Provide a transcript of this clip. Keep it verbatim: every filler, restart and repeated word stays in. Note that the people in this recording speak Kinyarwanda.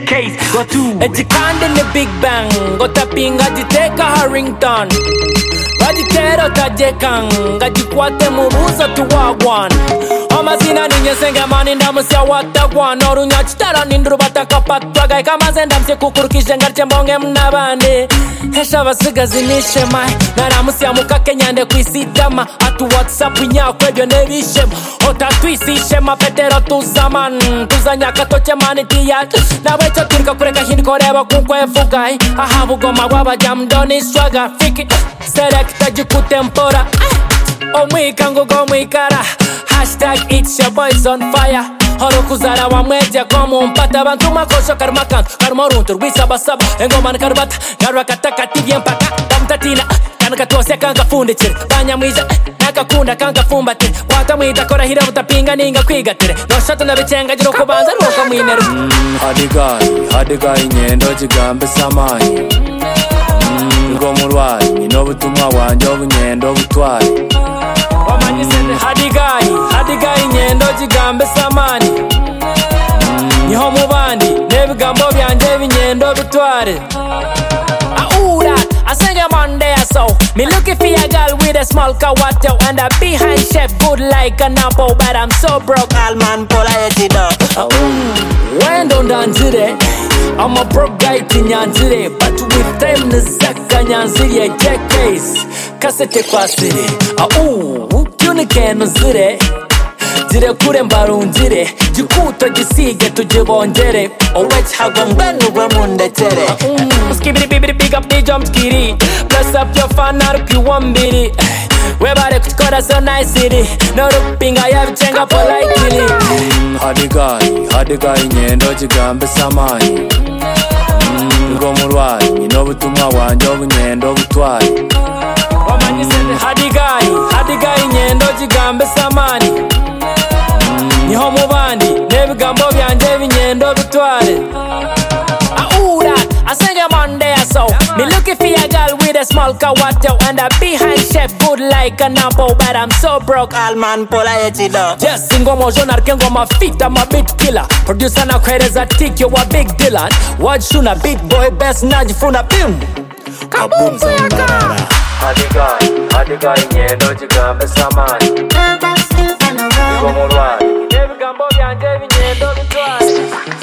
case go to Ejikande ne Big Bang Gotapinga jiteka Harrington Wajitero tajekang Gajikwate mubuza tuwagwan Amazina ninye senge mani ndamusya watagwan Orunya chitara nindru bataka patwa Gai kama zenda mse kukurukishe ngarche mbonge mnabane Hesha basigazi nishe mai Naramusya mukake nyande kwisitama Atu whatsapp nyakwe byo nebishema Ota twisishema petero tuzaman Tuzanyaka toche mani tiyat Nawecho turika kureka hindi koreba kukwe fugai Ahabugoma waba jamdoni swaga Fiki Selecta jikutempora Omwika ngugo mwikara Hashtag it's your boys on fire Horo kuzara wa mweja komu mpata Bantu makosho karmakantu Karmoruntur wisabasaba Engoma nkarbata Garwa kataka tibye mpaka Bamtatina Kanaka tuwase kanka fundichire Banyamwija Nakakunda kanka fumbatire Watamwita kora hira utapinga ninga kwigatire Noshoto nabichenga jiro kubanza Ruko mwineru Hadigai Hadigai nyendo jigambe samai Ngo murwari Nino butumwa wanje obunyendo butwari Wamanyisende hadigai Hadigai nyendo jigambe samani Niho mubandi Nebigambo byanje binyendo bitware Aura I sing a Monday so Me looking for a girl with a small kawato And a behind shape good like an apple But I'm so broke Alman pola etido When don't danzire I'm a broke guy tinyanzire But with them nizaka nyanzire J Ks Kasete kwa sire Au Tunike nuzire Dire kure mbarunzire Jikuto jisige tujibongere Owech hago mbenu remundechere Skibidi bibidi big up the jump skiri Bless up your fan arupi wambiri Webare kutukora so nice city No rupinga yabichenga politely Hadigai Hadigai nyendo jigambe samai Ngo murwari Nino butumwa wanje obunyendo butwari Wamanyisende hadigai Hadigai nyendo jigambe samani Niho mubandi Nebigambo byanje binyendo bitware Aura I sing a Monday so Me looking for a girl with a small kawato And a behind shape good like an apple But I'm so broke Alman pola etido Yes, singo mojo narkengo mafita I'm a beat killer Producer na kwereza tik you a big dealer Watch shuna beat boy best najifuna bim Kaboom sayakara Hadigai Hadigai nyendo jigambe samai Ngo murwari Nebigambo byanje binyendo bitware